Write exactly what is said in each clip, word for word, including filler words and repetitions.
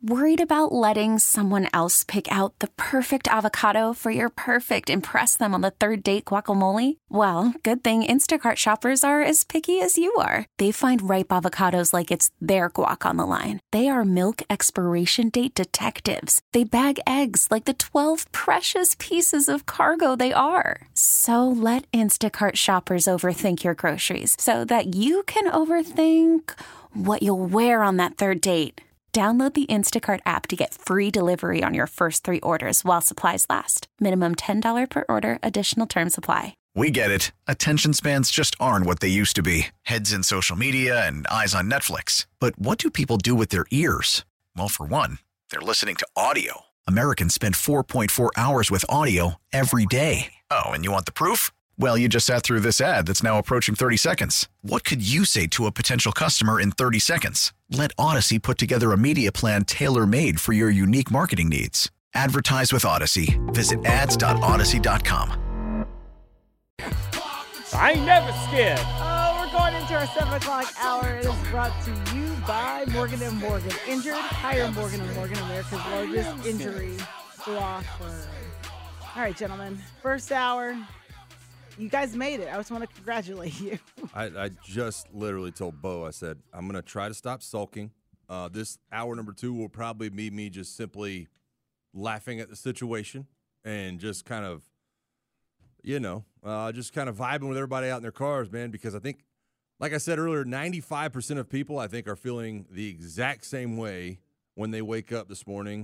Worried about letting someone else pick out the perfect avocado for your perfect impress them on the third date guacamole? Well, good thing Instacart shoppers are as picky as you are. They find ripe avocados like it's their guac on the line. They are milk expiration date detectives. They bag eggs like the twelve precious pieces of cargo they are. So let Instacart shoppers overthink your groceries so that you can overthink what you'll wear on that third date. Download the Instacart app to get free delivery on your first three orders while supplies last. Minimum ten dollars per order. Additional terms apply. We get it. Attention spans just aren't what they used to be. Heads in social media and eyes on Netflix. But what do people do with their ears? Well, for one, they're listening to audio. Americans spend four point four hours with audio every day. Oh, and you want the proof? Well, you just sat through this ad that's now approaching thirty seconds. What could you say to a potential customer in thirty seconds? Let Odyssey put together a media plan tailor-made for your unique marketing needs. Advertise with Odyssey. Visit ads dot odyssey dot com. I ain't never scared. Oh, we're going into our seven o'clock hour. It is brought to you by Morgan and Morgan. Injured? Hire Morgan and Morgan, America's largest injury law firm. All right, gentlemen. First hour. You guys made it. I just want to congratulate you. I, I just literally told Bo, I said, I'm going to try to stop sulking. Uh, this hour number two will probably be me just simply laughing at the situation and just kind of, you know, uh, just kind of vibing with everybody out in their cars, man, because I think, like I said earlier, ninety-five percent of people, I think, are feeling the exact same way when they wake up this morning.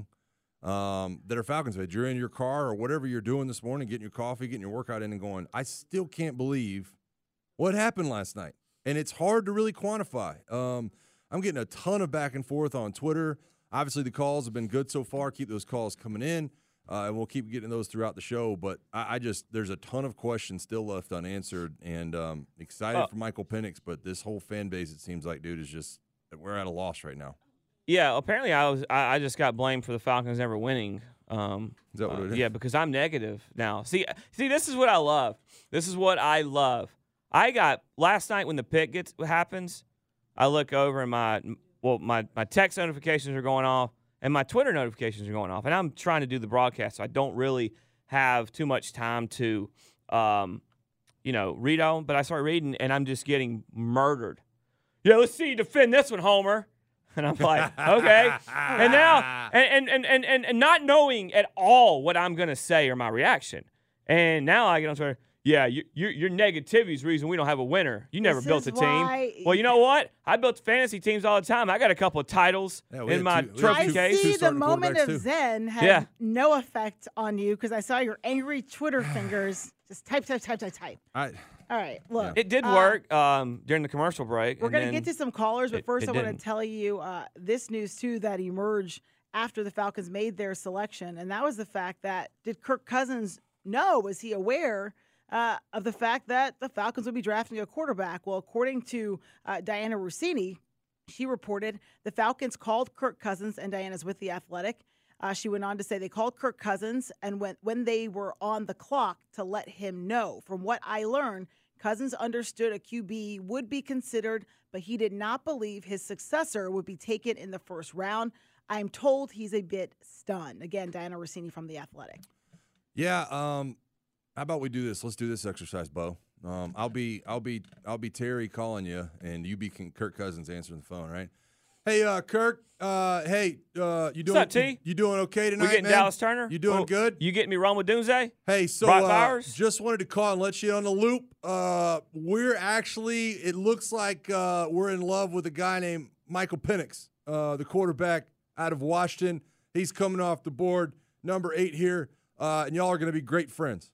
Um, that are Falcons fans. You're in your car or whatever you're doing this morning, getting your coffee, getting your workout in and going, I still can't believe what happened last night. And it's hard to really quantify. Um, I'm getting a ton of back and forth on Twitter. Obviously, the calls have been good so far. Keep those calls coming in, uh, and we'll keep getting those throughout the show. But I, I just – there's a ton of questions still left unanswered, and um, excited oh. for Michael Penix. But this whole fan base, it seems like, dude, is just – we're at a loss right now. Yeah, apparently I was. I, I just got blamed for the Falcons never winning. Um, is that what uh, it is? Yeah, because I'm negative now. See, see, this is what I love. This is what I love. I got last night when the pick gets happens. I look over and my well, my my text notifications are going off and my Twitter notifications are going off, and I'm trying to do the broadcast, so I don't really have too much time to, um, you know, read on. But I start reading, and I'm just getting murdered. Yeah, let's see you defend this one, Homer. And I'm like, okay. And now, and, and, and, and, and not knowing at all what I'm going to say or my reaction. And now I get on Twitter, yeah, you, you, your negativity is the reason we don't have a winner. You never this built a why... team. Well, you know what? I built fantasy teams all the time. I got a couple of titles yeah, in my two, trophy I case. I see the moment of too. Zen had yeah. no effect on you because I saw your angry Twitter fingers just type, type, type, type, type. I... All right, look. It did uh, work um, during the commercial break. We're going to get to some callers, but it, first it I want didn't. to tell you uh, this news, too, that emerged after the Falcons made their selection, and that was the fact that did Kirk Cousins know, was he aware uh, of the fact that the Falcons would be drafting a quarterback? Well, according to uh, Diana Rossini, she reported the Falcons called Kirk Cousins, and Diana's with The Athletic. Uh, she went on to say they called Kirk Cousins and when, when they were on the clock to let him know. From what I learned, Cousins understood a Q B would be considered, but he did not believe his successor would be taken in the first round. I'm told he's a bit stunned. Again, Diana Rossini from The Athletic. Yeah, um, how about we do this? Let's do this exercise, Bo. Um, I'll be, I'll be, I'll be Terry calling you, and you be Kirk Cousins answering the phone, right? Hey, uh, Kirk. Uh, hey, uh, you doing? What's up, T? You, you doing okay tonight, We getting man? Dallas Turner? You doing oh, good? You getting me Ron Dunze? Hey, so Brock uh, Bowers? just wanted to call and let you on the loop. Uh, we're actually, it looks like uh, we're in love with a guy named Michael Penix, uh, the quarterback out of Washington. He's coming off the board, number eight here, uh, and y'all are going to be great friends.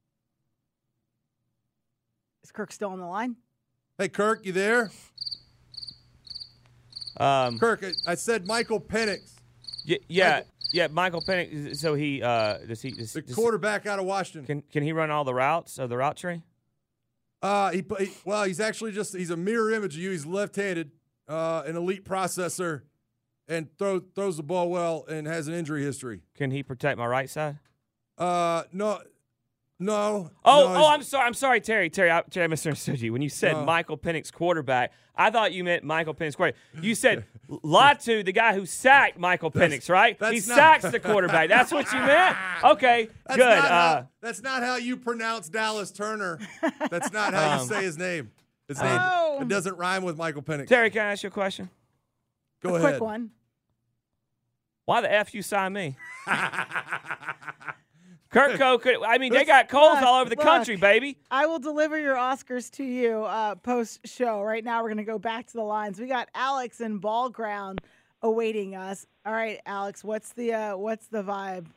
Is Kirk still on the line? Hey, Kirk, you there? Um, Kirk, I, I said Michael Penix. Y- yeah, Michael. yeah, Michael Penix. So he uh, does he does, The does quarterback out of Washington. Can can he run all the routes of the route tree? Uh, he, he well, he's actually just he's a mirror image of you. He's left-handed, uh, an elite processor, and throw, throws the ball well and has an injury history. Can he protect my right side? Uh, no, No. Oh, no, oh, I'm sorry. I'm sorry, Terry. Terry, I, Terry, I misunderstood you. When you said No. Michael Penix quarterback, I thought you meant Michael Penix quarterback. You said Latu, the guy who sacked Michael Penix, right? that's He not- sacks the quarterback. That's what you meant? Okay, That's good. Not Uh, how, that's not how you pronounce Dallas Turner. That's not how you Um, say his name. His name Oh. it doesn't rhyme with Michael Penix. Terry, can I ask you a question? Go a ahead. quick one. Why the F you sign me? Kurtco could, I mean, they got Coles Look, all over the look. country, baby. I will deliver your Oscars to you uh, post show. Right now, we're going to go back to the lines. We got Alex in Ball Ground awaiting us. All right, Alex, what's the uh, what's the vibe?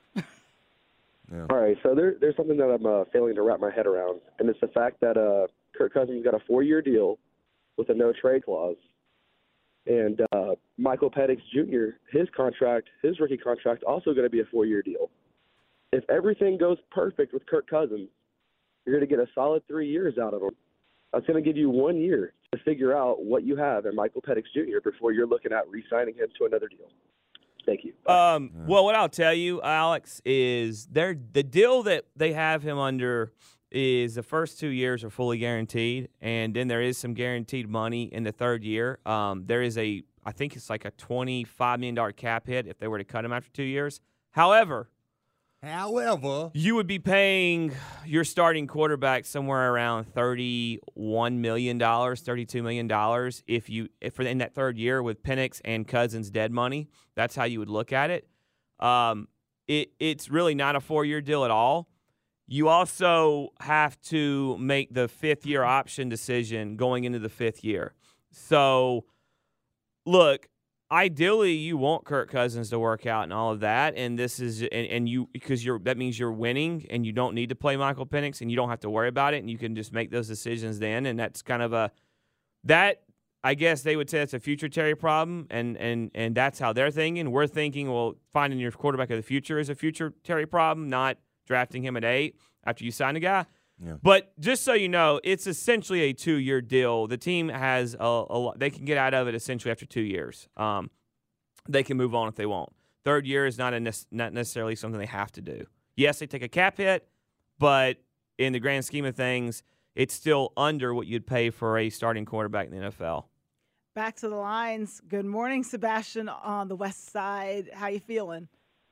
All right, so there, there's something that I'm uh, failing to wrap my head around, and it's the fact that uh, Kirk Cousins got a four-year deal with a no-trade clause, and uh, Michael Penix Junior, his contract, his rookie contract, also going to be a four-year deal. If everything goes perfect with Kirk Cousins, you're going to get a solid three years out of him. That's going to give you one year to figure out what you have in Michael Penix Junior before you're looking at re-signing him to another deal. Thank you. Um, well, what I'll tell you, Alex, is they're, the deal that they have him under is the first two years are fully guaranteed, and then there is some guaranteed money in the third year. Um, there is a, I think it's like a twenty-five million dollars cap hit if they were to cut him after two years. However, However, you would be paying your starting quarterback somewhere around thirty-one million dollars, thirty-two million dollars if you if for in that third year with Penix and Cousins dead money. That's how you would look at it. Um, it it's really not a four-year deal at all. You also have to make the fifth-year option decision going into the fifth year. So, look, ideally, you want Kirk Cousins to work out and all of that, and this is and, and you because you're that means you're winning, and you don't need to play Michael Penix, and you don't have to worry about it, and you can just make those decisions then. And that's kind of a that I guess they would say that's a future Terry problem, and and and that's how they're thinking. We're thinking, well, finding your quarterback of the future is a future Terry problem, not drafting him at eight after you sign a guy. Yeah. But just so you know, it's essentially a two-year deal. The team has a, a lot. They can get out of it essentially after two years. Um, they can move on if they want. Third year is not a ne- not necessarily something they have to do. Yes, they take a cap hit, but in the grand scheme of things, it's still under what you'd pay for a starting quarterback in the N F L. Back to the lines. Good morning, Sebastian on the west side. How you feeling?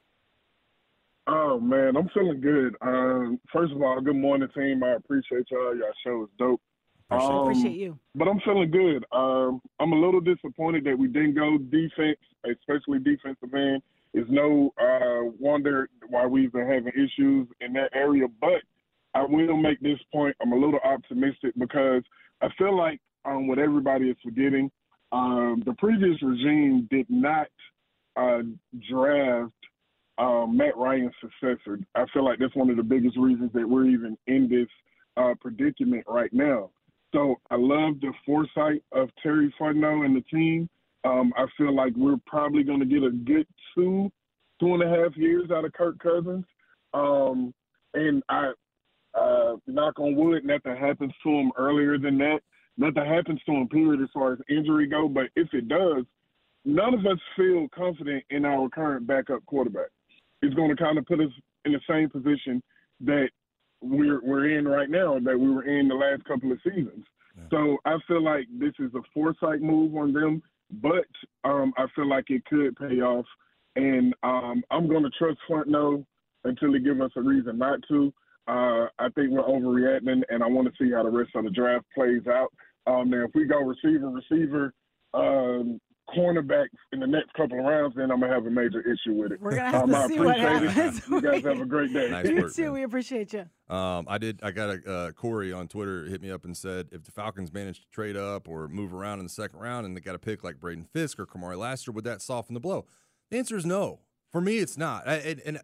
Oh, man, I'm feeling good. Um, first of all, good morning, team. I appreciate y'all. Y'all show is dope. Appreciate Um, Appreciate you. But I'm feeling good. Um, I'm a little disappointed that we didn't go defense, especially defensive end. It's no uh, wonder why we've been having issues in that area. But I will make this point. I'm a little optimistic because I feel like um, what everybody is forgetting, um, the previous regime did not uh, draft Um, Matt Ryan's successor. I feel like that's one of the biggest reasons that we're even in this uh, predicament right now. So I love the foresight of Terry Fontenot and the team. Um, I feel like we're probably going to get a good two, two and a half years out of Kirk Cousins. Um, and I, uh, knock on wood, nothing happens to him earlier than that. Nothing happens to him, period, as far as injury go. But if it does, none of us feel confident in our current backup quarterback. It's going to kind of put us in the same position that we're we're in right now, that we were in the last couple of seasons. Yeah. So I feel like this is a foresight move on them, but um, I feel like it could pay off. And um, I'm going to trust Fontenot until he gives us a reason not to. Uh, I think we're overreacting, and I want to see how the rest of the draft plays out. Um, now, if we go receiver, receiver, um, cornerback in the next couple of rounds, then I'm going to have a major issue with it. We're going to have um, to I see what appreciate it. happens. You guys have a great day. Nice You work, too. man. We appreciate you. Um, I did. I got a uh, Corey on Twitter hit me up and said if the Falcons managed to trade up or move around in the second round and they got a pick like Braden Fisk or Kamari Lassiter, would that soften the blow? The answer is no. For me, it's not. I, and and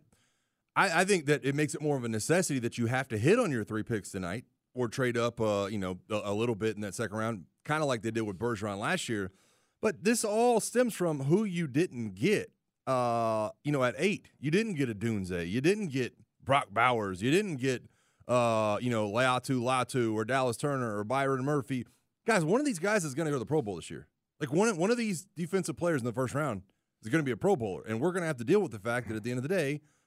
I, I think that it makes it more of a necessity that you have to hit on your three picks tonight or trade up, uh, you know, a, a little bit in that second round, kind of like they did with Bergeron last year. But this all stems from who you didn't get. Uh, you know, at eight, you didn't get a Dunze. You didn't get Brock Bowers. You didn't get, uh, you know, Latu Latu or Dallas Turner or Byron Murphy. Guys, one of these guys is going to go to the Pro Bowl this year. Like one, one of these defensive players in the first round is going to be a Pro Bowler, and we're going to have to deal with the fact that at the end of the day,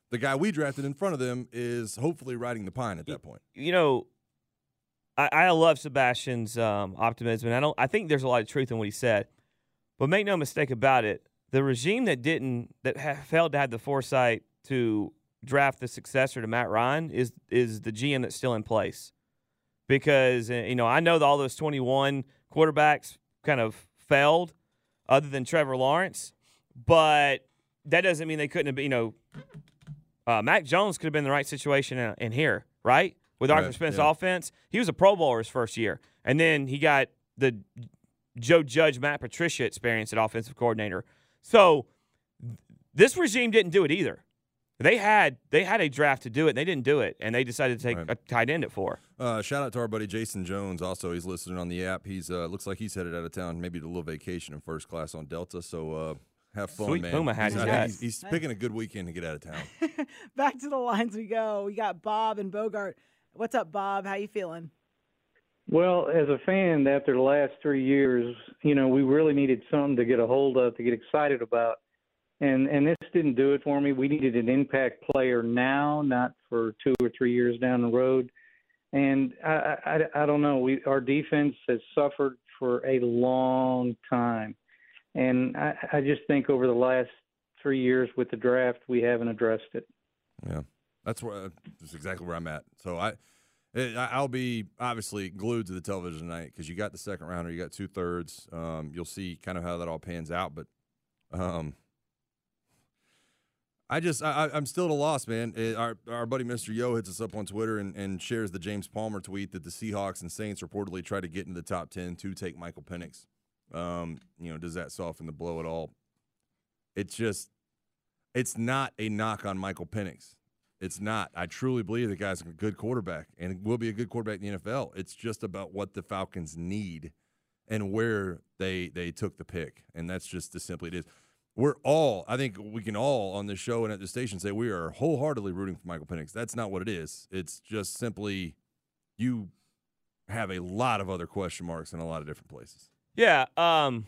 the guy we drafted in front of them is hopefully riding the pine at that point. You know, I, I love Sebastian's um, optimism, and I don't. I think there's a lot of truth in what he said. But make no mistake about it, the regime that didn't that ha- failed to have the foresight to draft the successor to Matt Ryan is is the G M that's still in place. Because, you know, I know that all those twenty-one quarterbacks kind of failed other than Trevor Lawrence, but that doesn't mean they couldn't have been, you know, uh, Mac Jones could have been in the right situation in, in here, right? With Arthur Right, Smith's yeah. offense. He was a Pro Bowler his first year. And then he got the Joe Judge, Matt Patricia experience at offensive coordinator. So this regime didn't do it either. They had they had a draft to do it, and they didn't do it, and they decided to take Right. a tight end at four. Uh, shout out to our buddy Jason Jones. Also, he's listening on the app. He's uh, looks like he's headed out of town, maybe to a little vacation in first class on Delta. So uh, have fun, Sweet man. Puma hat he's, he's I think got. he's, he's picking a good weekend to get out of town. Back to the lines we go. We got Bob and Bogart. What's up, Bob? How you feeling? Well, as a fan, after the last three years, you know, we really needed something to get a hold of, to get excited about. And and this didn't do it for me. We needed an impact player now, not for two or three years down the road. And I, I, I don't know. We our defense has suffered for a long time. And I, I just think over the last three years with the draft, we haven't addressed it. Yeah, that's where that's exactly where I'm at. So I, it, I'll be obviously glued to the television tonight because you got the second rounder, you got two thirds. Um, you'll see kind of how that all pans out, but um, I just I, I'm still at a loss, man. It, our our buddy Mister Yo hits us up on Twitter and, and shares the James Palmer tweet that the Seahawks and Saints reportedly try to get into the top ten to take Michael Penix. Um, you know, does that soften the blow at all? It's just, it's not a knock on Michael Penix. It's not. I truly believe the guy's a good quarterback and will be a good quarterback in the N F L. It's just about what the Falcons need and where they they took the pick, and that's just as simply it is. We're all, I think we can all on this show and at the station say we are wholeheartedly rooting for Michael Penix. That's not what it is. It's just simply you have a lot of other question marks in a lot of different places. Yeah, um,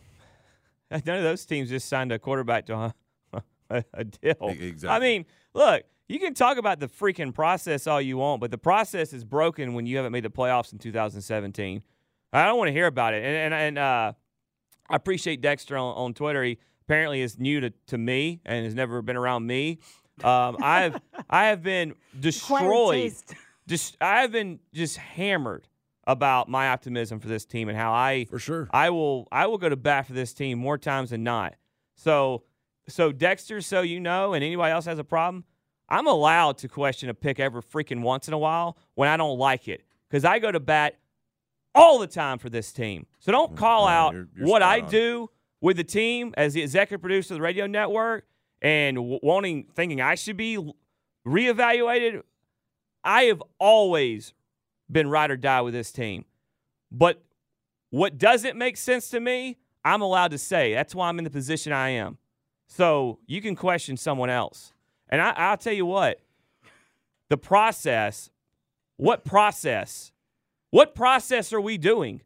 none of those teams just signed a quarterback to a, a, a deal. Exactly. I mean, look, you can talk about the freaking process all you want, but the process is broken when you haven't made the playoffs in two thousand seventeen. I don't want to hear about it. And and, and uh, I appreciate Dexter on, on Twitter. He apparently is new to, to me and has never been around me. Um, I've I have been destroyed. Just I have been just hammered about my optimism for this team and how I For sure. I will I will go to bat for this team more times than not. So so Dexter, so you know, and anybody else has a problem, I'm allowed to question a pick every freaking once in a while when I don't like it because I go to bat all the time for this team. So don't call Yeah, out you're- you're what spot I on. do with the team as the executive producer of the radio network and w- wanting thinking I should be reevaluated. I have always been ride or die with this team. But what doesn't make sense to me, I'm allowed to say. That's why I'm in the position I am. So you can question someone else. And I, I'll tell you what, the process, what process? What process are we doing?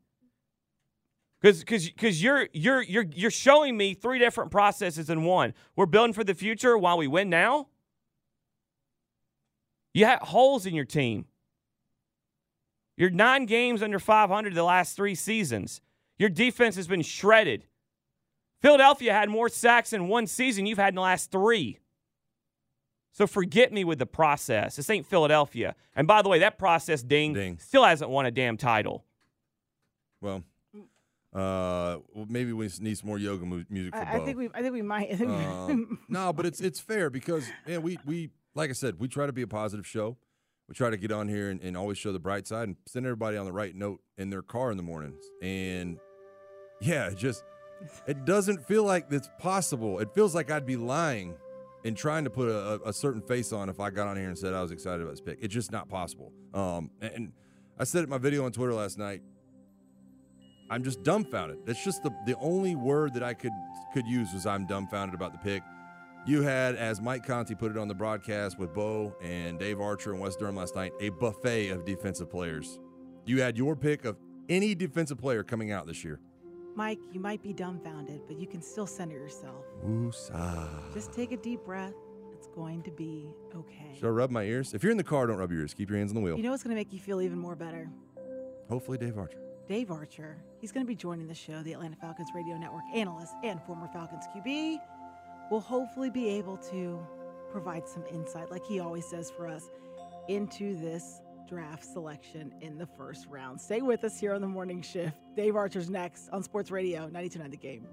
Because because because you're you're you're you're showing me three different processes in one. We're building for the future while we win now. You have holes in your team. You're nine games under five hundred the last three seasons. Your defense has been shredded. Philadelphia had more sacks in one season you've had in the last three. So forget me with the process. This ain't Philadelphia. And by the way, that process, ding, Ding. still hasn't won a damn title. Well, uh, well, maybe we need some more yoga mu- music for I, I Bo. think we. I think we might. I think we- Um, no, but it's it's fair because man, we we like I said, we try to be a positive show. We try to get on here and, and always show the bright side and send everybody on the right note in their car in the mornings. And yeah, it just it doesn't feel like it's possible. It feels like I'd be lying and trying to put a, a certain face on if I got on here and said I was excited about this pick. It's just not possible. Um, and I said it in my video on Twitter last night. I'm just dumbfounded. That's just the, the only word that I could could use was I'm dumbfounded about the pick. You had, as Mike Conti put it on the broadcast with Bo and Dave Archer and Wes Durham last night, a buffet of defensive players. You had your pick of any defensive player coming out this year. Mike, you might be dumbfounded, but you can still center yourself. Woosah. Just take a deep breath. It's going to be okay. Should I rub my ears? If you're in the car, don't rub your ears. Keep your hands on the wheel. You know what's going to make you feel even more better? Hopefully Dave Archer. Dave Archer. He's going to be joining the show, the Atlanta Falcons Radio Network analyst and former Falcons Q B. Will hopefully be able to provide some insight, like he always does for us, into this draft selection in the first round. Stay with us here on the morning shift. Dave Archer's next on Sports Radio ninety-two point nine The Game.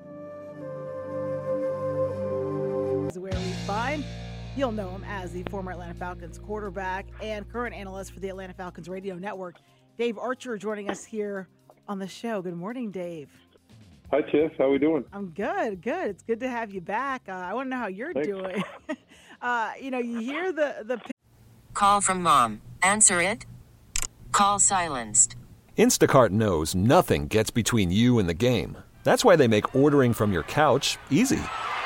Is where we find, you'll know him as the former Atlanta Falcons quarterback and current analyst for the Atlanta Falcons Radio Network, Dave Archer, joining us here on the show. Good morning, Dave. Hi, Tiff. How we doing? I'm good, good. It's good to have you back. Uh, I want to know how you're Thanks. doing. uh, you know, you hear the the. Call from mom. Answer it. Call silenced. Instacart knows nothing gets between you and the game. That's why they make ordering from your couch easy.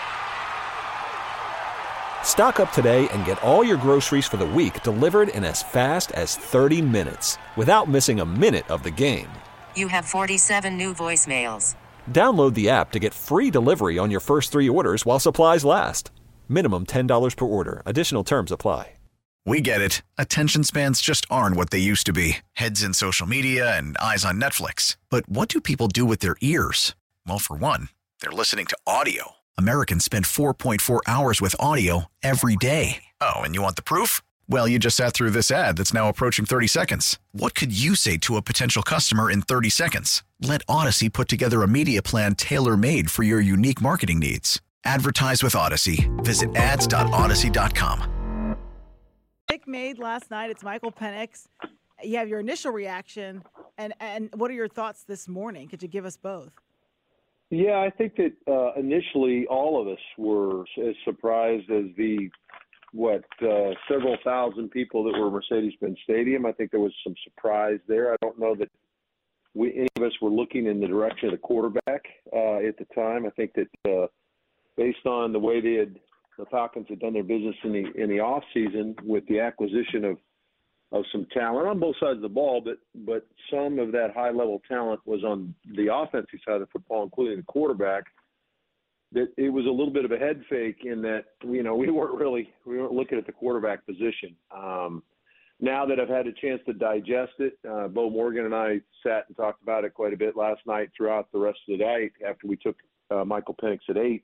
Stock up today and get all your groceries for the week delivered in as fast as thirty minutes without missing a minute of the game. You have forty-seven new voicemails. Download the app to get free delivery on your first three orders while supplies last. Minimum ten dollars per order. Additional terms apply. We get it. Attention spans just aren't what they used to be. Heads in social media and eyes on Netflix. But what do people do with their ears? Well, for one, they're listening to audio. Americans spend four point four hours with audio every day. Oh, and you want the proof? Well, you just sat through this ad that's now approaching thirty seconds. What could you say to a potential customer in thirty seconds? Let Odyssey put together a media plan tailor-made for your unique marketing needs. Advertise with Odyssey. Visit ads dot odyssey dot com. Pick made last night. It's Michael Penix. You have your initial reaction, and and what are your thoughts this morning? Could you give us both? Yeah, I think that uh, initially all of us were as surprised as the, what, uh, several thousand people that were Mercedes-Benz Stadium. I think there was some surprise there. I don't know that we any of us were looking in the direction of the quarterback uh, at the time. I think that uh, based on the way they had, the Falcons had done their business in the in the off season with the acquisition of of some talent on both sides of the ball, but but some of that high level talent was on the offensive side of the football, including the quarterback. That it was a little bit of a head fake in that, you know, we weren't really we weren't looking at the quarterback position. Um, now that I've had a chance to digest it, uh, Bo Morgan and I sat and talked about it quite a bit last night throughout the rest of the night after we took uh, Michael Penix at eight.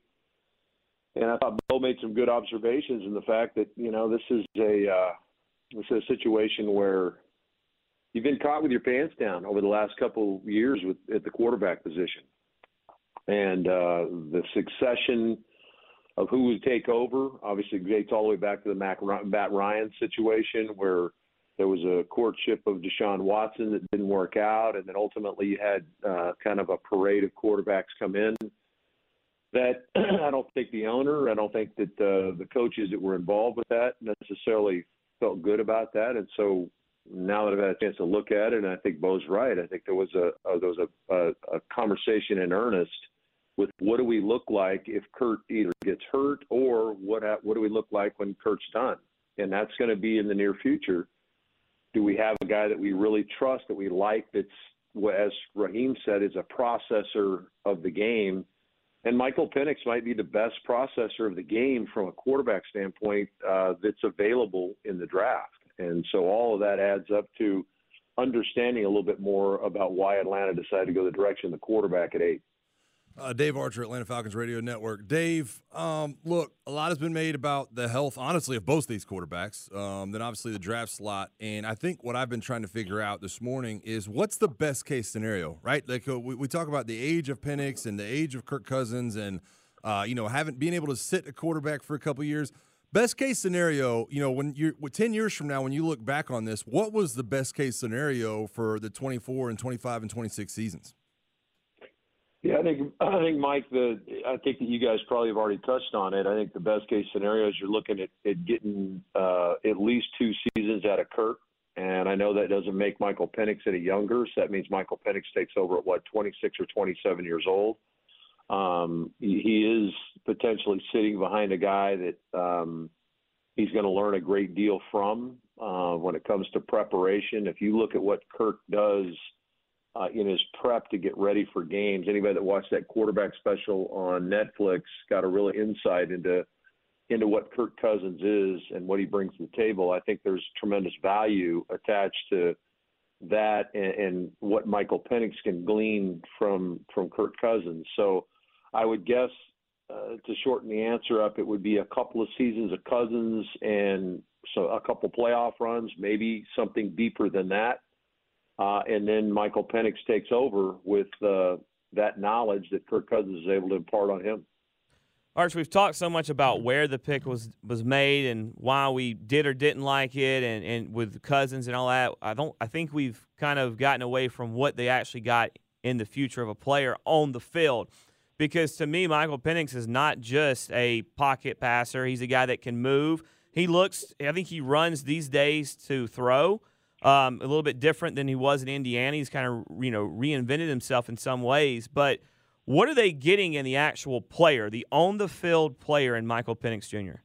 And I thought Bo made some good observations in the fact that, you know, this is a uh, this is a situation where you've been caught with your pants down over the last couple of years with at the quarterback position. And uh, the succession of who would take over, obviously dates all the way back to the Mac, Matt Ryan situation where there was a courtship of Deshaun Watson that didn't work out, and then ultimately you had uh, kind of a parade of quarterbacks come in. That I don't think the owner, I don't think that uh, the coaches that were involved with that necessarily felt good about that. And so now that I've had a chance to look at it, and I think Bo's right, I think there was a, a there was a, a, a conversation in earnest with what do we look like if Kurt either gets hurt or what what do we look like when Kurt's done? And that's going to be in the near future. Do we have a guy that we really trust, that we like, that's, as Raheem said, is a processor of the game? And Michael Penix might be the best processor of the game from a quarterback standpoint uh, that's available in the draft. And so all of that adds up to understanding a little bit more about why Atlanta decided to go the direction of the quarterback at eight. Uh, Dave Archer, Atlanta Falcons Radio Network. Dave, um, look, a lot has been made about the health, honestly, of both these quarterbacks. Um, then obviously the draft slot. And I think what I've been trying to figure out this morning is what's the best case scenario, right? Like uh, we, we talk about the age of Penix and the age of Kirk Cousins and, uh, you know, having being able to sit a quarterback for a couple years. Best case scenario, you know, when you're ten years from now, when you look back on this, what was the best case scenario for the twenty-four and twenty-five and twenty-six seasons? Yeah, I think I think Mike, the I think that you guys probably have already touched on it. I think the best case scenario is you're looking at, at getting uh, at least two seasons out of Kurt, and I know that doesn't make Michael Penix any younger. So that means Michael Penix takes over at what twenty-six or twenty-seven years old. Um, he, he is potentially sitting behind a guy that um, he's going to learn a great deal from uh, when it comes to preparation. If you look at what Kurt does Uh, in his prep to get ready for games. Anybody that watched that quarterback special on Netflix got a real insight into into what Kirk Cousins is and what he brings to the table, I think there's tremendous value attached to that and, and what Michael Penix can glean from from Kirk Cousins. So I would guess, uh, to shorten the answer up, it would be a couple of seasons of Cousins and so a couple playoff runs, maybe something deeper than that. Uh, and then Michael Penix takes over with uh, that knowledge that Kirk Cousins is able to impart on him. Arch, we've talked so much about where the pick was, was made and why we did or didn't like it, and, and with Cousins and all that. I don't. I think we've kind of gotten away from what they actually got in the future of a player on the field. Because to me, Michael Penix is not just a pocket passer. He's a guy that can move. He looks. I think he runs these days to throw. Um, a little bit different than he was in Indiana. He's kind of you know reinvented himself in some ways, but. What are they getting in the actual player, the on-the-field player in Michael Penix Junior?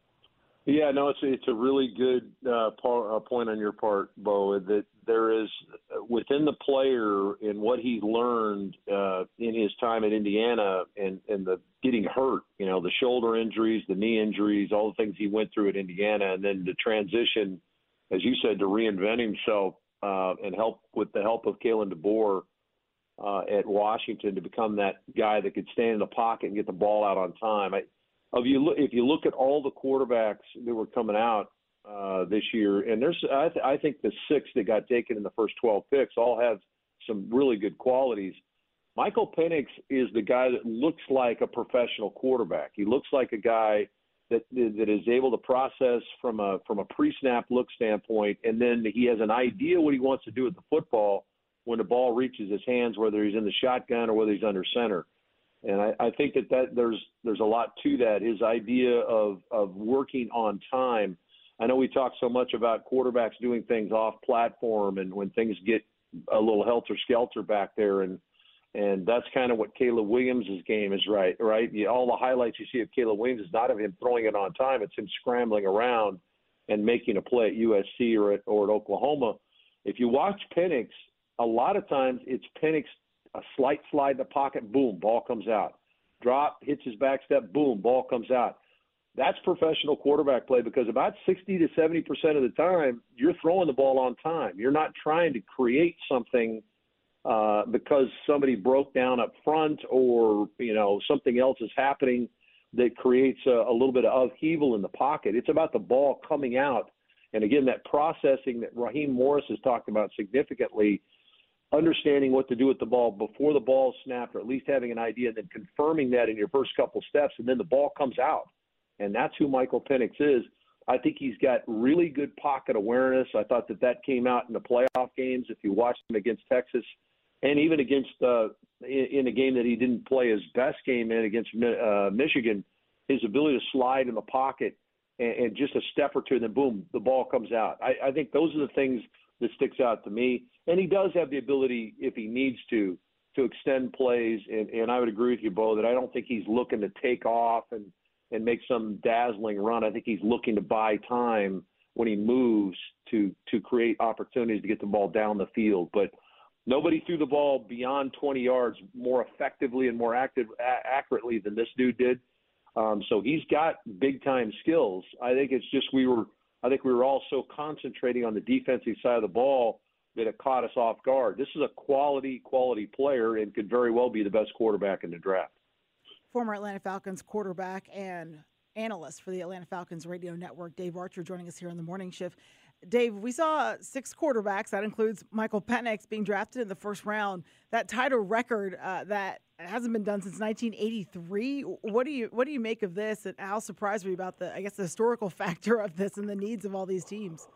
Yeah, no, it's it's a really good uh, par, uh, point on your part, Bo, that there is within the player and what he learned uh, in his time at Indiana and, and the getting hurt, you know, the shoulder injuries, the knee injuries, all the things he went through at Indiana, and then the transition, as you said, to reinvent himself uh, and help with the help of Kalen DeBoer, Uh, at Washington to become that guy that could stand in the pocket and get the ball out on time. I, if you look, if you look at all the quarterbacks that were coming out uh, this year, and there's, I, th- I think the six that got taken in the first twelve picks all have some really good qualities. Michael Penix is the guy that looks like a professional quarterback. He looks like a guy that that is able to process from a from a pre-snap look standpoint, and then he has an idea what he wants to do with the football when the ball reaches his hands, whether he's in the shotgun or whether he's under center. And I, I think that, that there's there's a lot to that, his idea of, of working on time. I know we talk so much about quarterbacks doing things off platform and when things get a little helter-skelter back there, and and that's kind of what Caleb Williams' game is, right? right? You, all the highlights you see of Caleb Williams is not of him throwing it on time. It's him scrambling around and making a play at U S C or at, or at Oklahoma. If you watch Penix, a lot of times it's Penix, a slight slide in the pocket, boom, ball comes out. Drop, hits his back step, boom, ball comes out. That's professional quarterback play because about sixty to seventy percent of the time you're throwing the ball on time. You're not trying to create something uh, because somebody broke down up front or, you know, something else is happening that creates a, a little bit of upheaval in the pocket. It's about the ball coming out. And, again, that processing that Raheem Morris has talked about significantly, understanding what to do with the ball before the ball is snapped, or at least having an idea, and then confirming that in your first couple steps, and then the ball comes out. And that's who Michael Penix is. I think he's got really good pocket awareness. I thought that that came out in the playoff games. If you watched him against Texas and even against uh, in, in a game that he didn't play his best game in against uh, Michigan, his ability to slide in the pocket and, and just a step or two, and then boom, the ball comes out. I, I think those are the things that sticks out to me. And he does have the ability, if he needs to, to extend plays. And, and I would agree with you, Bo, that I don't think he's looking to take off and, and make some dazzling run. I think he's looking to buy time when he moves to to create opportunities to get the ball down the field. But nobody threw the ball beyond twenty yards more effectively and more active, a- accurately than this dude did. Um, so he's got big-time skills. I think it's just we were – I think we were all so concentrating on the defensive side of the ball that it caught us off guard. This is a quality, quality player and could very well be the best quarterback in the draft. Former Atlanta Falcons quarterback and analyst for the Atlanta Falcons radio network, Dave Archer, joining us here on the morning shift. Dave, we saw six quarterbacks. That includes Michael Penix being drafted in the first round. That tied a record uh, that hasn't been done since nineteen eighty-three. What do you what do you make of this, and how surprised were you about the, I guess, the historical factor of this and the needs of all these teams?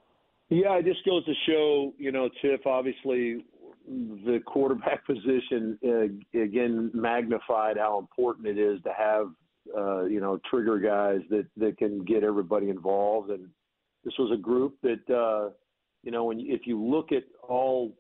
Yeah, it just goes to show, you know, Tiff, obviously the quarterback position, uh, again, magnified how important it is to have, uh, you know, trigger guys that, that can get everybody involved. And this was a group that, uh, you know, when if you look at all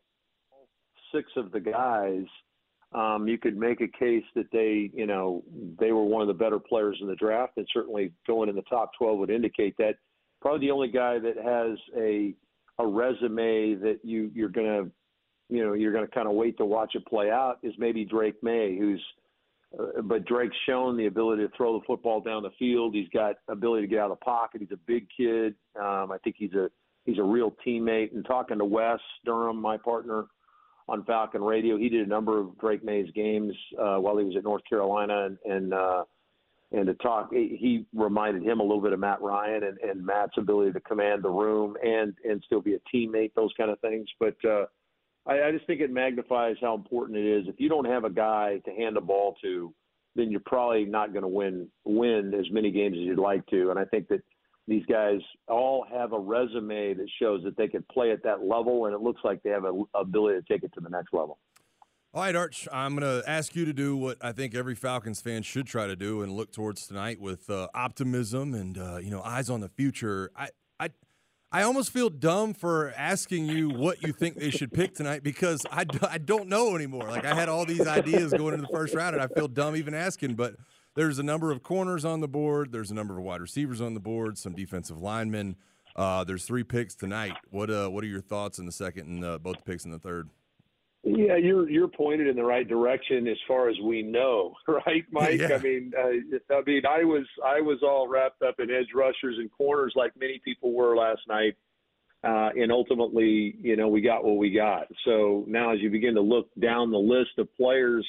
six of the guys, um, you could make a case that they, you know, they were one of the better players in the draft, and certainly going in the top twelve would indicate that. Probably the only guy that has a a resume that you you're gonna, you know, you're gonna kind of wait to watch it play out is maybe Drake May, who's uh, but Drake's shown the ability to throw the football down the field. He's got ability to get out of the pocket. He's a big kid. Um, I think he's a he's a real teammate. And talking to Wes Durham, my partner on Falcon Radio, he did a number of Drake May's games uh, while he was at North Carolina, and and, uh, and to talk, he reminded him a little bit of Matt Ryan and, and Matt's ability to command the room and and still be a teammate, those kind of things. But uh, I, I just think it magnifies how important it is. If you don't have a guy to hand the ball to, then you're probably not going to win win as many games as you'd like to. And I think that these guys all have a resume that shows that they can play at that level, and it looks like they have an ability to take it to the next level. All right, Arch, I'm going to ask you to do what I think every Falcons fan should try to do and look towards tonight with uh, optimism and, uh, you know, eyes on the future. I, I I almost feel dumb for asking you what you think they should pick tonight because I, I don't know anymore. Like, I had all these ideas going into the first round, and I feel dumb even asking, but there's a number of corners on the board. There's a number of wide receivers on the board, some defensive linemen. Uh, there's three picks tonight. What uh, what are your thoughts in the second and uh, both picks in the third? Yeah, you're you're pointed in the right direction as far as we know, right, Mike? Yeah. I mean, uh, I mean, I was I was all wrapped up in edge rushers and corners like many people were last night, uh, and ultimately, you know, we got what we got. So now, as you begin to look down the list of players,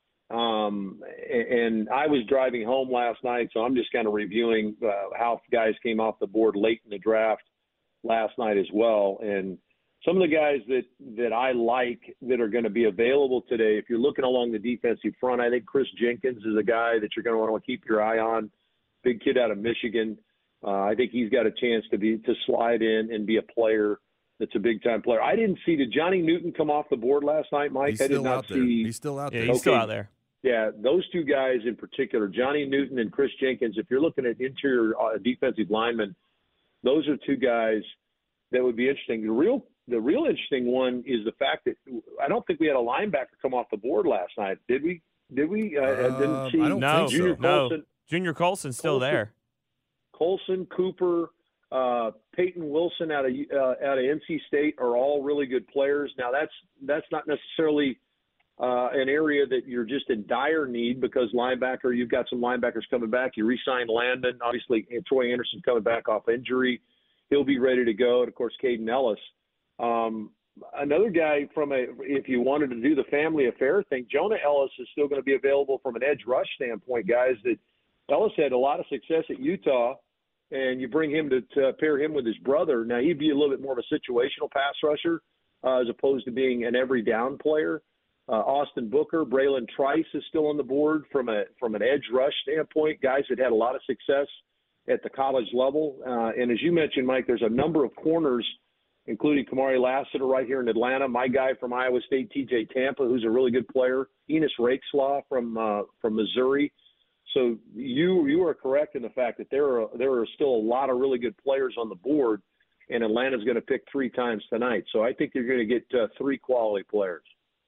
um, and I was driving home last night, so I'm just kind of reviewing uh, how guys came off the board late in the draft last night as well, and some of the guys that, that I like that are going to be available today, if you're looking along the defensive front, I think Chris Jenkins is a guy that you're going to want to keep your eye on. Big kid out of Michigan. Uh, I think he's got a chance to be to slide in and be a player that's a big-time player. I didn't see – did Johnny Newton come off the board last night, Mike? He's I did still not out see. there. He's still out there. Yeah, he's Okay. still out there. Yeah, those two guys in particular, Johnny Newton and Chris Jenkins, if you're looking at interior uh, defensive linemen, those are two guys that would be interesting. The real – The real interesting one is the fact that I don't think we had a linebacker come off the board last night. Did we? Did we? Uh, Uh, didn't see I don't No, think so. Junior no. Colson, Junior Colson's still Colson. there. Colson, Cooper, uh, Peyton Wilson out of uh, out of N C State are all really good players. Now that's that's not necessarily uh, an area that you're just in dire need because linebacker. You've got some linebackers coming back. You re-signed Landon, obviously. Troy Anderson coming back off injury. He'll be ready to go. And of course, Caden Ellis. Um, another guy from a, if you wanted to do the family affair thing, Jonah Ellis is still going to be available from an edge rush standpoint, guys. That Ellis had a lot of success at Utah, and you bring him to, to pair him with his brother. Now he'd be a little bit more of a situational pass rusher uh, as opposed to being an every down player. Uh, Austin Booker, Braylon Trice is still on the board from a from an edge rush standpoint. Guys that had a lot of success at the college level, uh, and as you mentioned, Mike, there's a number of corners, including Kamari Lassiter right here in Atlanta, my guy from Iowa State, T J Tampa, who's a really good player, Enos Rakeslaw from uh, from Missouri. So you you are correct in the fact that there are there are still a lot of really good players on the board, and Atlanta's going to pick three times tonight. So I think you're going to get uh, three quality players.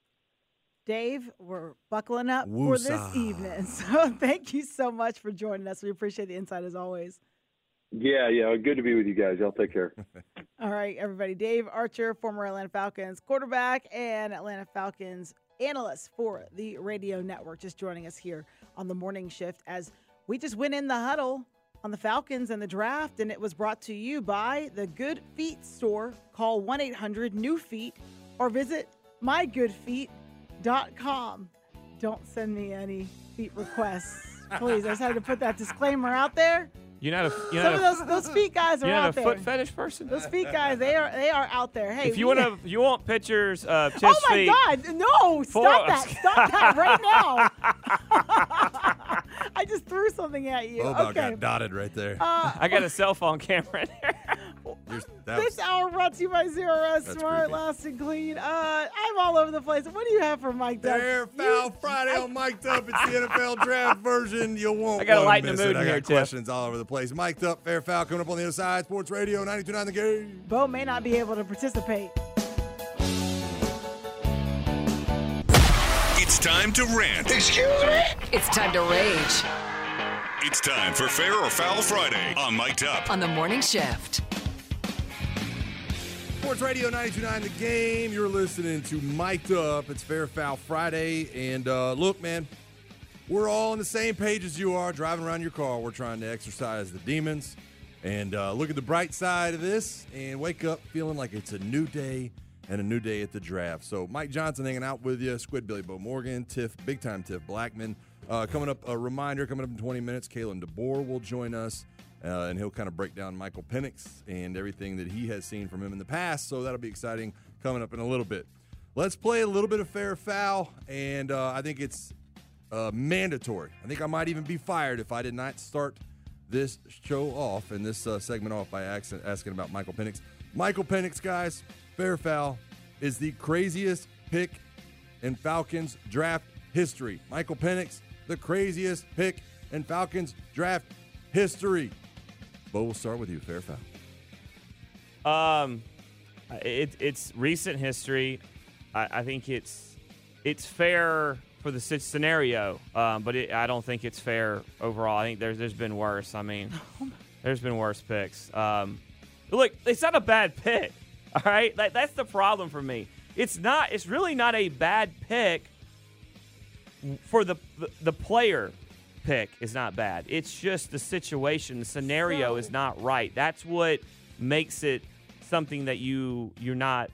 Dave, we're buckling up Woosah. for this evening. So thank you so much for joining us. We appreciate the insight as always. Yeah, yeah, good to be with you guys. Y'all take care. All right, everybody. Dave Archer, former Atlanta Falcons quarterback and Atlanta Falcons analyst for the radio network, just joining us here on the morning shift as we just went in the huddle on the Falcons and the draft, and it was brought to you by the Good Feet store. Call one eight hundred new feet or visit my good feet dot com. Don't send me any feet requests, please. I just had to put that disclaimer out there. You're not a you're Some not of a, those those feet guys are you're out not a there. foot fetish person. Those feet guys, they are they are out there. Hey, If you we- want to, you want pictures of chest Oh my feet. God! No, For- stop that! Stop that right now! I just threw something at you. Bobo okay. got dotted right there. Uh, I got a cell phone camera in there. There's- that this was- hour brought to you by Zero Rest That's Smart, creepy. Last and Clean. Uh, I'm all over the place. What do you have for Mike Duck? Fair Foul Friday on Mic'd Up. It's the N F L draft version. You won't I gotta wanna lighten the miss mood it. I in got here, Tiff. questions all over the place. Mic'd Up, Fair Foul coming up on the other side. Sports Radio ninety-two point nine The Game. Bo may not be able to participate. It's time to rant. Excuse me? It's time to rage It's time for Fair or Foul Friday on Mic'd Up. on the morning shift. Sports Radio ninety-two point nine The Game. You're listening to Mic'd Up. It's Fair Foul Friday. And uh, look, man, we're all on the same page as you are, driving around your car. We're trying to exercise the demons and uh, look at the bright side of this and wake up feeling like it's a new day and a new day at the draft. So Mike Johnson hanging out with you, Squid Billy Bo Morgan, Tiff, big time Tiff Blackman. Uh, coming up, a reminder, coming up in twenty minutes, Kalen DeBoer will join us, uh, and he'll kind of break down Michael Penix and everything that he has seen from him in the past. So that'll be exciting coming up in a little bit. Let's play a little bit of fair or foul, and uh, I think it's uh, mandatory. I think I might even be fired if I did not start this show off and this uh, segment off by asking, asking about Michael Penix. Michael Penix, guys, fair or foul, is the craziest pick in Falcons draft history. Michael Penix, the craziest pick in Falcons draft history. Bo, we'll start with you. Fair or foul? Um, it, it's recent history. I, I think it's it's fair for the scenario, um, but it, I don't think it's fair overall. I think there's there's been worse. I mean, there's been worse picks. Um, look, it's not a bad pick. All right, that, that's the problem for me. It's not. It's really not a bad pick. For the the player pick is not bad. It's just the situation, the scenario so, is not right. That's what makes it something that you you're not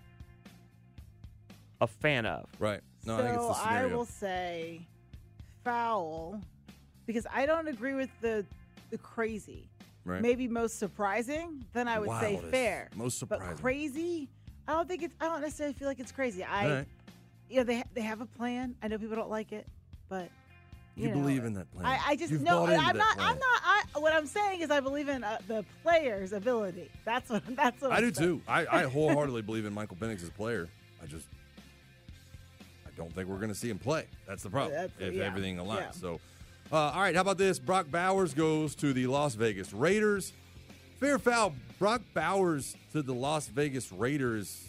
a fan of. Right. No, so I think it's the scenario. I will say foul because I don't agree with the the crazy. Right. Maybe most surprising, then I would Wildest. say fair. Most surprising. But crazy, I don't think it's I don't necessarily feel like it's crazy. I right. you know, they they have a plan. I know people don't like it, but you, you believe know, in that plan. I, I just You've no. bought into I'm that not. plan. I'm not. I, what I'm saying is, I believe in uh, the player's ability. That's what. That's what I I'm do saying. too. I, I wholeheartedly believe in Michael Penix as a player. I just, I don't think we're going to see him play. That's the problem. That's, if yeah. everything aligns. Yeah. So, uh, all right. How about this? Brock Bowers goes to the Las Vegas Raiders. Fair or foul? Brock Bowers to the Las Vegas Raiders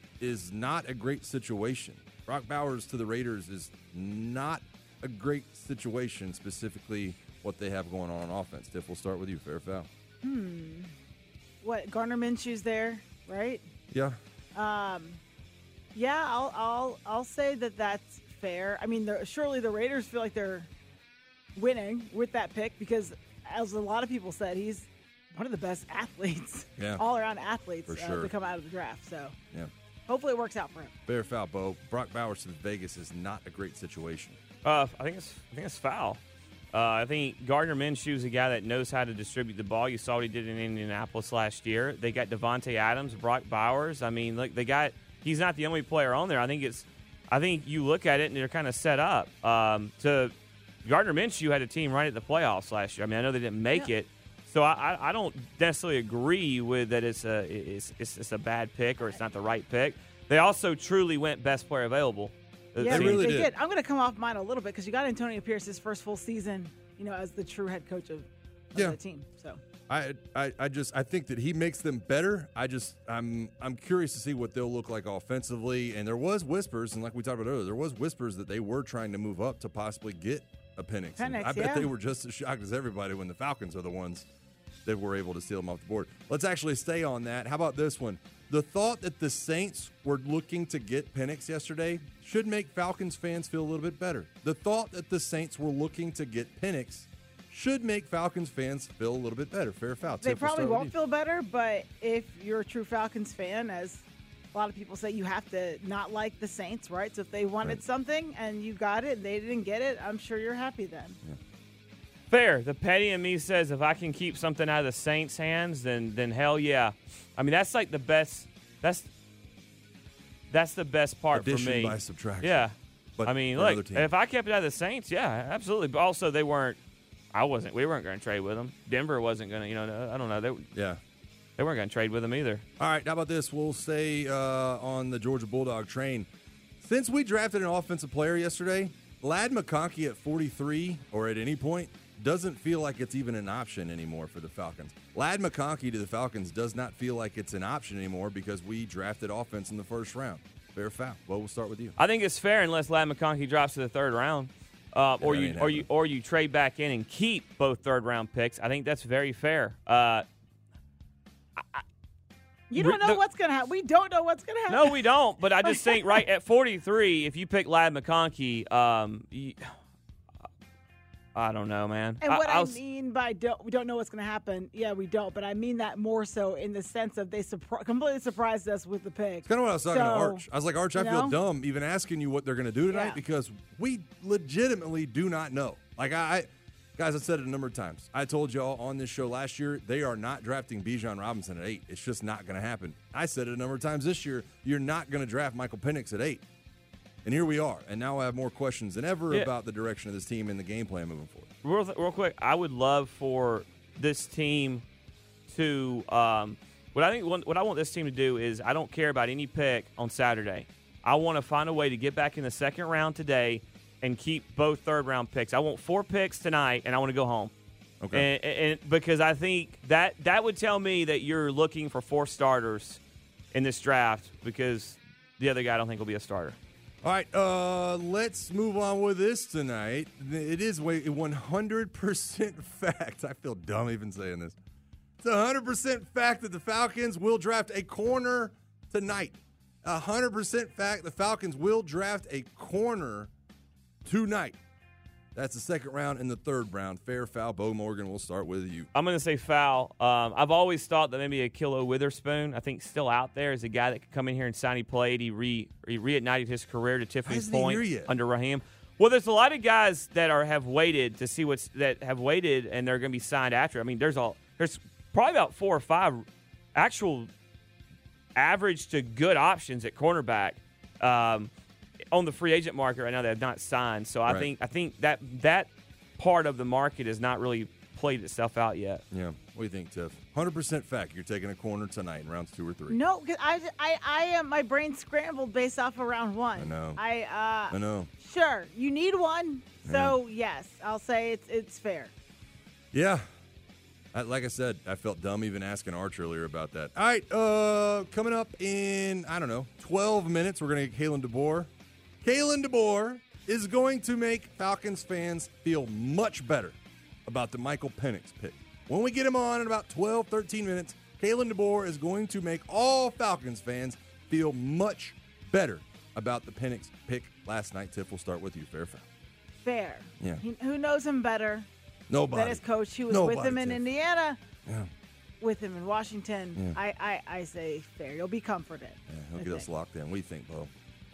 is not a great situation. Brock Bowers to the Raiders is not a great situation, specifically what they have going on on offense. Tiff, we'll start with you. Fair or foul? Hmm. What, Gardner Minshew's there, right? Yeah. Um. Yeah, I'll I'll I'll say that that's fair. I mean, the, surely the Raiders feel like they're winning with that pick because, as a lot of people said, he's one of the best athletes, yeah. all-around athletes For uh, sure. to come out of the draft. So yeah. hopefully it works out for him. Fair or foul, Bo? Brock Bowers to Vegas is not a great situation. Uh, I think it's I think it's foul. Uh, I think Gardner Minshew is a guy that knows how to distribute the ball. You saw what he did in Indianapolis last year. They got Devontae Adams, Brock Bowers. I mean, look, they got he's not the only player on there. I think it's I think you look at it and they're kind of set up. Um, to Gardner Minshew had a team right at the playoffs last year. I mean, I know they didn't make yeah. it. So I, I don't necessarily agree with that it's a it's, it's it's a bad pick or it's not the right pick. They also truly went best player available. Yeah, they they, really they did. did. I'm going to come off mine a little bit because you got Antonio Pierce his first full season, you know, as the true head coach of, of yeah. the team. So I, I I just I think that he makes them better. I just I'm I'm curious to see what they'll look like offensively. And there was whispers, and like we talked about earlier, there was whispers that they were trying to move up to possibly get a Penix. Penix I bet yeah. they were just as shocked as everybody when the Falcons are the ones that were able to steal them off the board. Let's actually stay on that. How about this one? The thought that the Saints were looking to get Penix yesterday should make Falcons fans feel a little bit better. The thought that the Saints were looking to get Penix should make Falcons fans feel a little bit better. Fair or foul? They Tiff, we'll probably start with won't you. feel better, but if you're a true Falcons fan, as a lot of people say, you have to not like the Saints, right? So if they wanted Right. something and you got it and they didn't get it, I'm sure you're happy then. Yeah. Fair. The petty in me says if I can keep something out of the Saints' hands, then then hell yeah. I mean that's like the best. That's that's the best part Addition for me. by subtraction. Yeah. But I mean, for another look, team. if I kept it out of the Saints, yeah, absolutely. But also they weren't. I wasn't. We weren't going to trade with them. Denver wasn't going to. You know, I don't know. They Yeah. they weren't going to trade with them either. All right, how about this? We'll stay uh, on the Georgia Bulldog train. Since we drafted an offensive player yesterday, Ladd McConkey at forty-three or at any point doesn't feel like it's even an option anymore for the Falcons. Ladd McConkey to the Falcons does not feel like it's an option anymore because we drafted offense in the first round. Fair or foul? Well, we'll start with you. I think it's fair unless Ladd McConkey drops to the third round, uh, or that you ain't or you or you trade back in and keep both third round picks. I think that's very fair. Uh, You don't know the- what's going to happen. We don't know what's going to happen. No, we don't. But I just think right at forty-three, if you pick Ladd McConkey, um, you, I don't know, man. And what I, I, I was, mean by don't, we don't know what's going to happen, yeah, we don't. But I mean that more so in the sense of they surpri- completely surprised us with the pick. It's kind of what I was talking so, to Arch. I was like, Arch, I feel know? dumb even asking you what they're going to do tonight Yeah. because we legitimately do not know. Like, I, I, guys, I've said it a number of times. I told y'all on this show last year, they are not drafting Bijan Robinson at eight. It's just not going to happen. I said it a number of times this year, you're not going to draft Michael Penix at eight. And here we are. And now I have more questions than ever Yeah. about the direction of this team and the game plan moving forward. real, real quick, I would love for this team to um, what I think what I want this team to do is I don't care about any pick on Saturday. I want to find a way to get back in the second round today and keep both third round picks. I want four picks tonight, and I want to go home. Okay. And, and because I think that that would tell me that you're looking for four starters in this draft because the other guy I don't think will be a starter. All right, uh, let's move on with this tonight. It is a one hundred percent fact. I feel dumb even saying this. It's a one hundred percent fact that the Falcons will draft a corner tonight. A one hundred percent fact the Falcons will draft a corner tonight. That's the second round and the third round. Fair, foul, Bo Morgan, we'll start with you. I'm going to say foul. Um, I've always thought that maybe Akilo Witherspoon, I think still out there, is a guy that could come in here and sign. He played. He, re, he reignited his career to Tiffany's isn't he point here yet? under Raheem. Well, there's a lot of guys that are have waited to see what's that have waited and they're going to be signed after. I mean, there's all there's probably about four or five actual average to good options at cornerback. Um, on the free agent market right now they have not signed. So I Right. think I think that that part of the market has not really played itself out yet. Yeah. What do you think, Tiff? one hundred percent fact you're taking a corner tonight in rounds two or three. No, 'cause I, I, I am. My brain scrambled based off of round one. I know. I, uh, I know. Sure, you need one. So yes, I'll say it's it's fair. Yeah. I, like I said, I felt dumb even asking Arch earlier about that. All right, uh, coming up in, I don't know, twelve minutes, we're going to get Kalen DeBoer. Kalen DeBoer is going to make Falcons fans feel much better about the Michael Penix pick. When we get him on in about twelve, thirteen minutes, Kalen DeBoer is going to make all Falcons fans feel much better about the Penix pick last night. Tiff, we'll start with you. Fair, foul. Fair. Yeah. He, who knows him better Nobody. than his coach? He was Nobody, with him in Tiff. Indiana, Yeah. with him in Washington. Yeah. I, I, I say fair. You'll be comforted. Yeah, he'll I get us think. locked in. What do you think, Bo?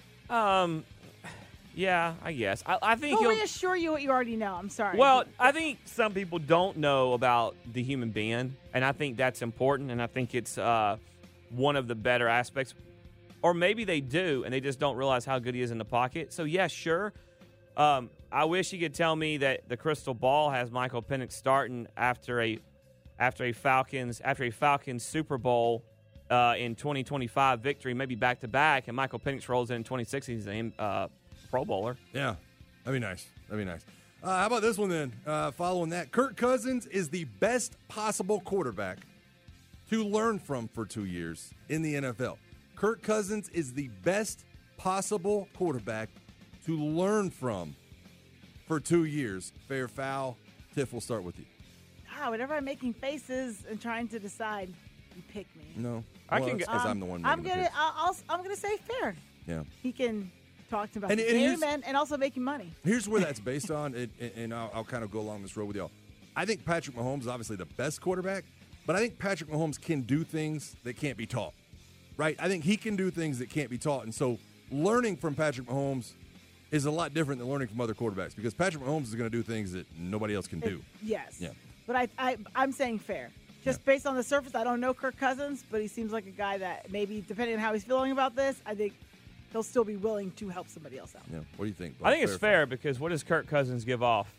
Um, yeah, I guess. I, I think He'll he'll. reassure you what you already know. I'm sorry. Well, I think some people don't know about the human being, and I think that's important, and I think it's uh, one of the better aspects. Or maybe they do, and they just don't realize how good he is in the pocket. So, yeah, sure. Um, I wish he could tell me that the crystal ball has Michael Penix starting after a after a Falcons after a Falcons Super Bowl uh, in twenty twenty-five victory, maybe back to back, and Michael Penix rolls in in twenty-six. He's a uh, Pro Bowler. Yeah, that'd be nice. That'd be nice. Uh, how about this one then? Uh, following that, Kirk Cousins is the best possible quarterback to learn from for two years in the N F L. Kirk Cousins is the best possible quarterback to learn from for two years. Fair, foul. Tiff, we'll start with you. Ah, whenever I'm making faces and trying to decide, you pick me. No, I well, can that's go- 'cause Um, I'm the one. I'm making the gonna. picks. I'll, I'll. I'm gonna say fair. Yeah. He can talk to about And- the and here's- game and, and also making money. Here's where that's based on, and, and- and I'll, I'll kind of go along this road with y'all. I think Patrick Mahomes is obviously the best quarterback, but I think Patrick Mahomes can do things that can't be taught, right? I think he can do things that can't be taught. And so learning from Patrick Mahomes is a lot different than learning from other quarterbacks because Patrick Mahomes is going to do things that nobody else can do. Yes. Yeah. But I, I, I'm saying fair. Just based on the surface, I don't know Kirk Cousins, but he seems like a guy that maybe, depending on how he's feeling about this, I think he'll still be willing to help somebody else out. Yeah. What do you think, Bo? I think it's or fair because what does Kirk Cousins give off?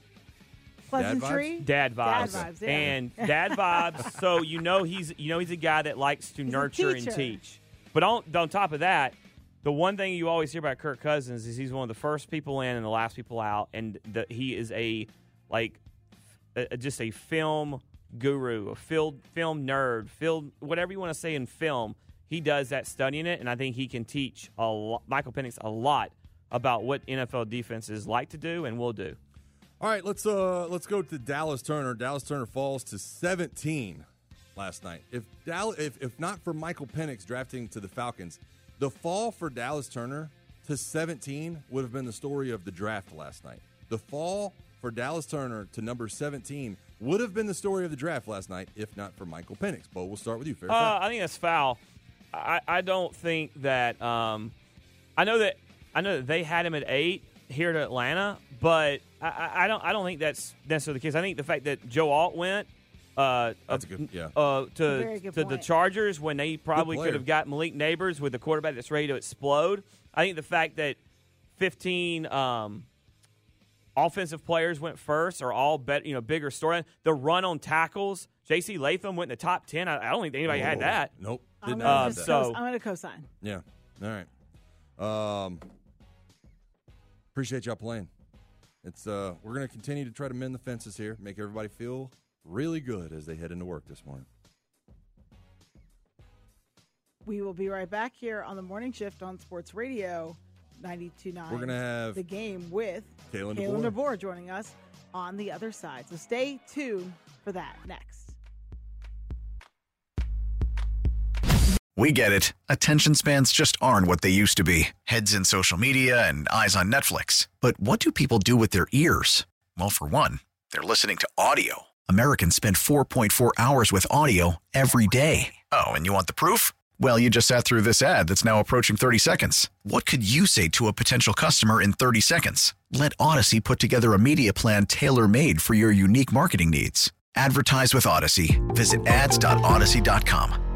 Pleasantry. Dad vibes. Dad vibes, yeah. And dad vibes. So you know he's you know he's a guy that likes to He's a nurture and teacher. teach. But on on top of that, the one thing you always hear about Kirk Cousins is he's one of the first people in and the last people out, and the, he is a like a, just a film guru, a film film nerd, film whatever you want to say in film. He does that studying it, and I think he can teach a lot, Michael Penix a lot about what N F L defenses like to do and will do. All right, let's uh let's go to Dallas Turner. Dallas Turner falls to seventeen last night. If Dallas, if, if not for Michael Penix drafting to the Falcons, the fall for Dallas Turner to seventeen would have been the story of the draft last night. The fall for Dallas Turner to number seventeen would have been the story of the draft last night if not for Michael Penix. Bo, we'll start with you. Fair uh, I think that's foul. I, I don't think that um, – I know that I know that they had him at eight here to Atlanta, but I, I don't I don't think that's necessarily the case. I think the fact that Joe Alt went uh, That's a good, yeah. uh, to, Very good to the point. Chargers when they probably player. could have got Malik Neighbors with a quarterback that's ready to explode. I think the fact that fifteen um, offensive players went first are all bet, you know, bigger story. The run on tackles, J C Latham went in the top ten. I, I don't think anybody Oh, had that. Nope. I'm Did going not Uh, have to that. so- I'm going to co-sign. Yeah. All right. Um, appreciate y'all playing. It's uh, we're going to continue to try to mend the fences here, make everybody feel really good as they head into work this morning. We will be right back here on the morning shift on Sports Radio ninety-two point nine. We're gonna have the game with Kalen Kalen DeBoer. DeBoer joining us on the other side. So stay tuned for that next. We get it. Attention spans just aren't what they used to be. Heads in social media and eyes on Netflix. But what do people do with their ears? Well, for one, they're listening to audio. Americans spend four point four hours with audio every day. Oh, and you want the proof? Well, you just sat through this ad that's now approaching thirty seconds. What could you say to a potential customer in thirty seconds? Let Odyssey put together a media plan tailor-made for your unique marketing needs. Advertise with Odyssey. Visit ads dot odyssey dot com.